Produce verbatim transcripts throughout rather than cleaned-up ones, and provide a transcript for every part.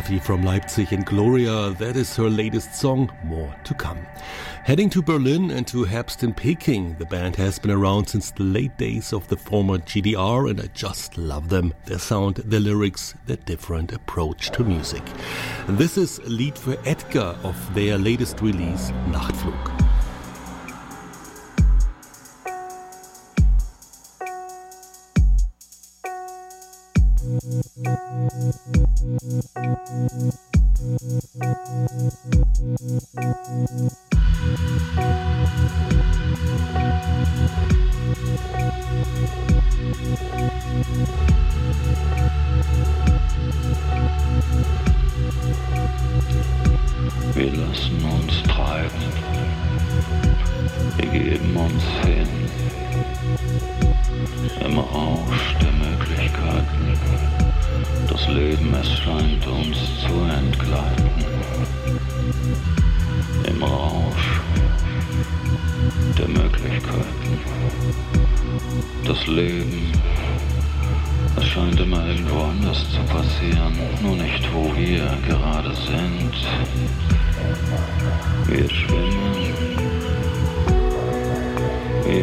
Duffy from Leipzig, and Gloria, that is her latest song, more to come. Heading to Berlin and to Herbst in Peking, the band has been around since the late days of the former G D R, and I just love them. Their sound, their lyrics, their different approach to music. This is Lied für Edgar of their latest release, Nachtflug. Wir lassen uns treiben, wir geben uns hin, im Rausch der Möglichkeiten. Das Leben, es scheint uns zu entgleiten. Im Rausch der Möglichkeiten. Das Leben, es scheint immer irgendwo anders zu passieren, nur nicht wo wir gerade sind. Wir schwimmen,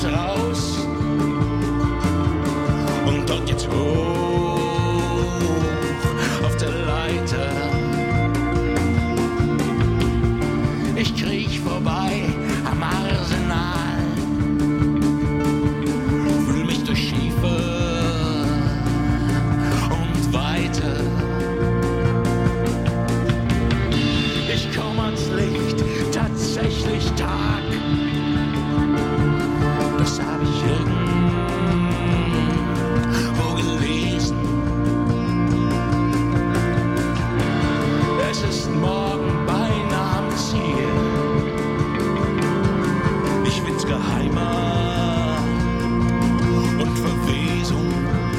raus und dort jetzt hoch auf der Leiter. Ich kriech vorbei am Arsenal, fühl mich durch Schiefe und weiter. Ich komm ans Licht, tatsächlich Tag. Das hab ich irgendwo gelesen. Es ist morgen beinahe am Ziel. Ich find's geheimer und Verwesung.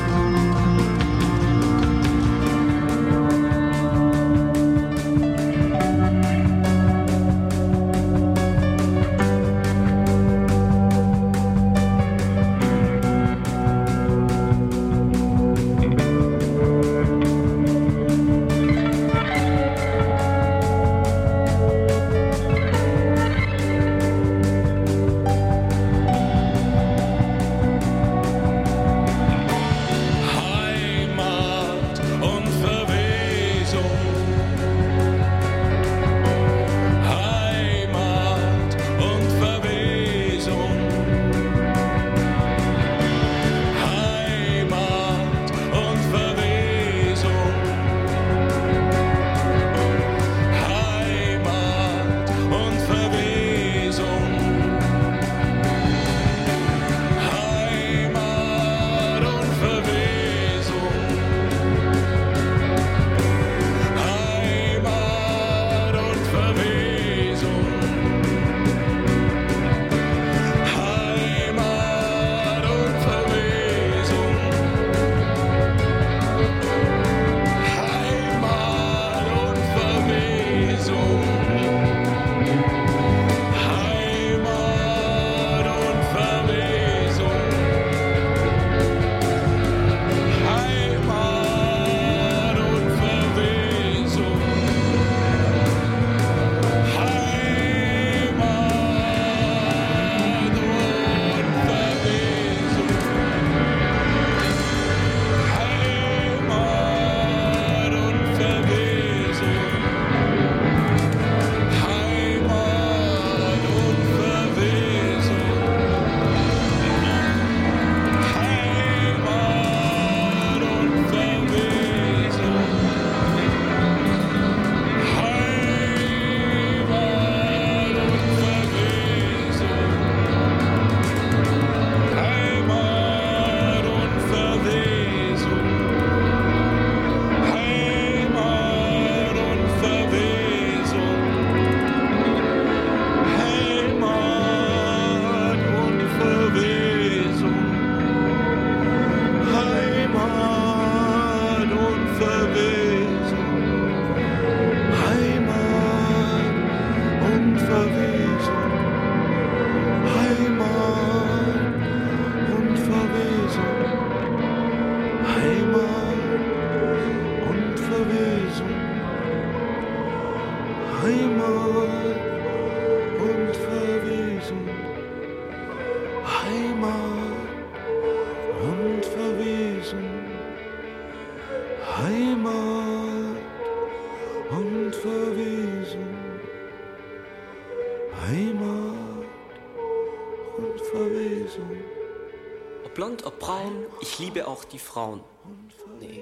Ob blond, ob braun, ich liebe auch die Frauen. Nee.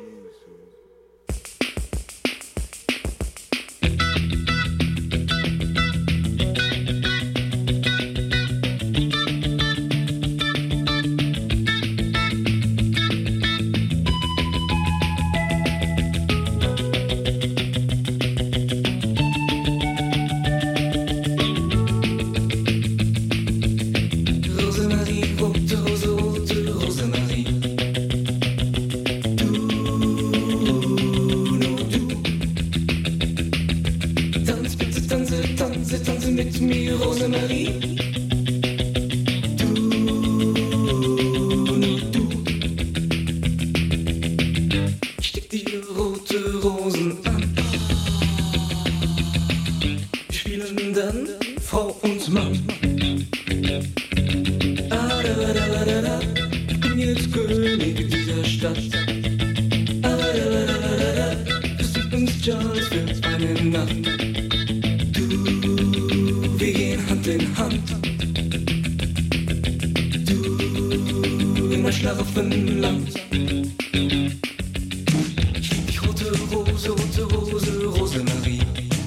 Frau und Mann. Alle Ich bin jetzt König dieser Stadt. Das ist uns Charles für eine Nacht. Du, wir gehen Hand in Hand. Du, in mein Schlaraffenland. Ich lieb dich, rote Rose, rote Rose, Rosemarie.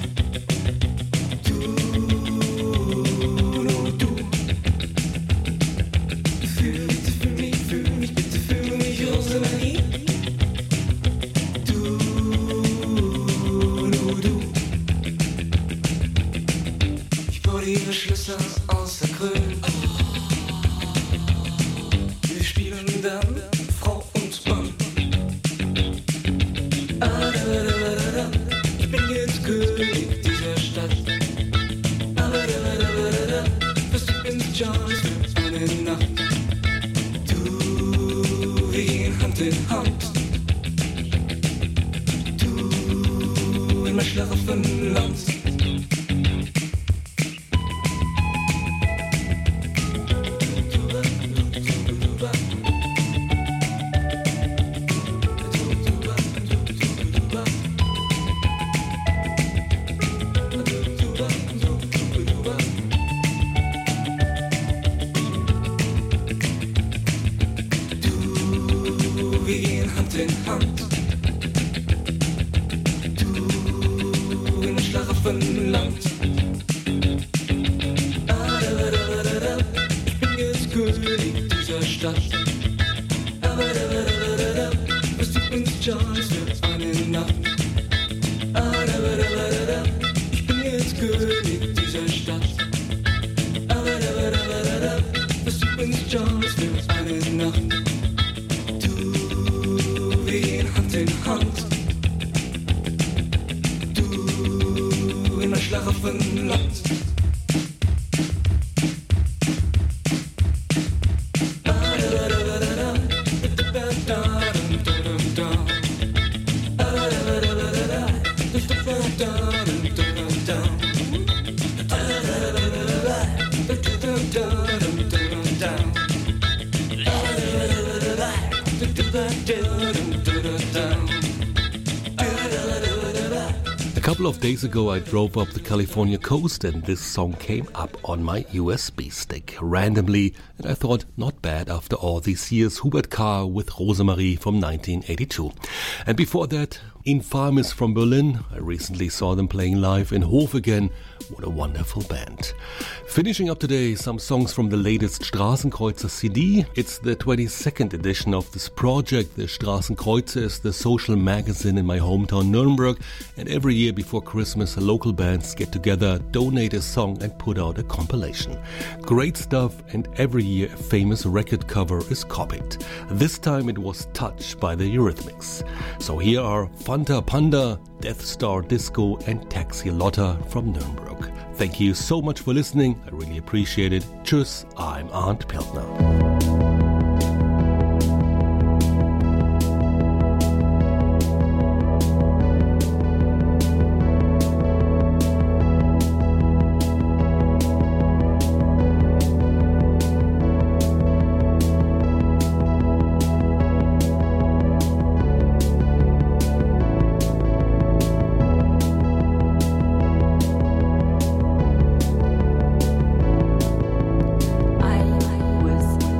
A couple of days ago I drove up the California coast and this song came up on my U S B stick randomly, and I thought, not bad after all these years. Hubert K. with Rosemarie from nineteen eighty-two. And before that, Infamous from Berlin. I recently saw them playing live in Hof again. What a wonderful band. Finishing up today, some songs from the latest Straßenkreuzer C D. It's the twenty-second edition of this project. The Straßenkreuzer is the social magazine in my hometown Nuremberg, and every year before Christmas local bands get together, donate a song and put out a compilation. Great stuff, and every year a famous record cover is copied. This time it was Touch by the Eurythmics. So here are Fanta Panda, Death Star Disco and Taxi Lotta from Nuremberg. Thank you so much for listening. I really appreciate it. Tschüss, I'm Arndt Peltner. I was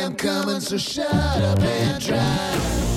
I'm coming, so shut up and try.